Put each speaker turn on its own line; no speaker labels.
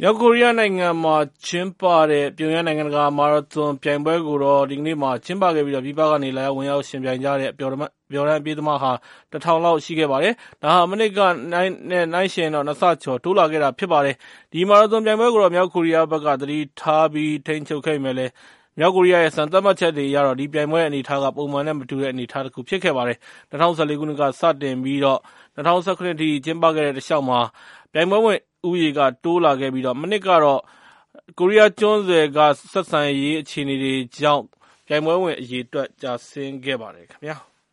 မြောက်ကိုရီးယားနိုင်ငံမှာကျင်းပတဲ့ပြုံယမ်းနိုင်ငံတကာမာရသွန်ပြိုင်ပွဲကိုတော့ဒီကနေ့မှာကျင်းပခဲ့ပြီးပြည်ပကနေလာရောက်ဝင်ရောက်ရှင်ပြိုင်ကြတဲ့အပျော်တမ်းအပြေးသမားဟာ1000လောက်ရှိခဲ့ပါတယ်။ဒါဟာမနစ်ကနှိုင်းယှဉ်တော့2ဆကျော်တိုးလာခဲ့တာဖြစ်ပါတယ်။ဒီမာရသွန်ပြိုင်ပွဲကိုတော့မြောက်ကိုရီးယားဘက်ကသတိထားပြီးထိန်းချုပ်ခဲ့ပေမဲ့လည်းမြောက်ကိုရီးယားရဲ့စံသတ်မှတ်ချက်တွေအရတော့ဒီပြိုင်ပွဲအနေအထားကပုံမှန်နဲ့မတူတဲ့အနေအထားတစ်ခုဖြစ်ခဲ့ပါတယ်။2014ခုနှစ်ကစတင်ပြီးတော့2019ခုနှစ်ထိကျင်းပခဲ့တဲ့တစ်လျှောက်မှာပြိုင်ပွဲဝင်ဦးရေကတိုးလာခဲ့ပြီးတော့မနစ်ကတော့ကိုရီးယားကျွန်းဆွယ်ကဆက်ဆံရေးအခြေအနေတွေကြောင့်ပြိုင်ပွဲဝင်အရေအတွက်ကျဆင်းခဲ့ပါတယ်ခင်ဗျာ။